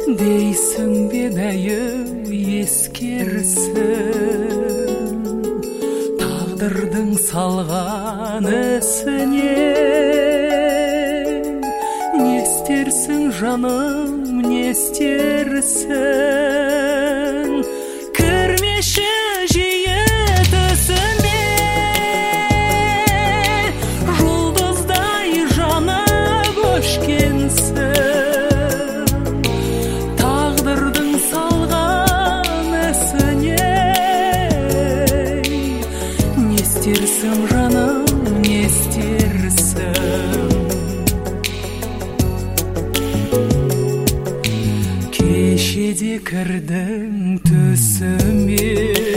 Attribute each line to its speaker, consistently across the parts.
Speaker 1: дейсің бе дәйім ескерсің тағдырдың салған ісіне. Не істерсің жаным, не істерсің, кірмеші жиі түсіме. Жұлдыздай жаны көшкенсің тағдырдың салған ісіне. Не істерсің жаным, не істерсің, кешеде кірдің түсіме.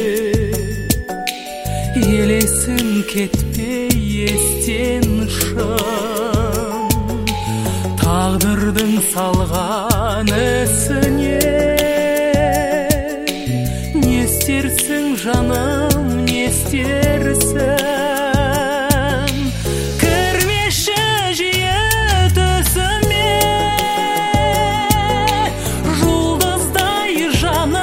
Speaker 1: Елесің кетпей естен шын тағдырдың салған ісіне. Не істерсің жаным, не істерсің, кірмеші жиі түсіме. Жұлдыздай жаны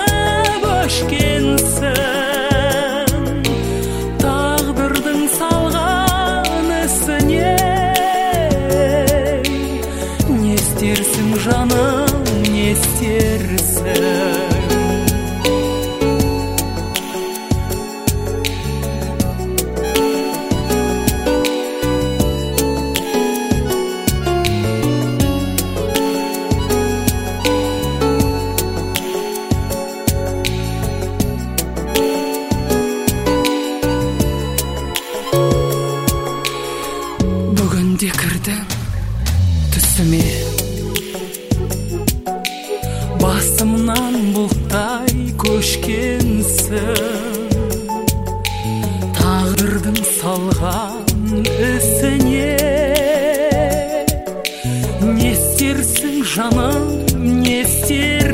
Speaker 1: көшкенсің тағдырдың салған ісіне. Не істерсің жаным, не істерсің. Бүгінде кірдің түсіме. Басымнан бұлттай көшкенсің тағдырдың салған ісіне. Не істерсің жаным, не істерсің,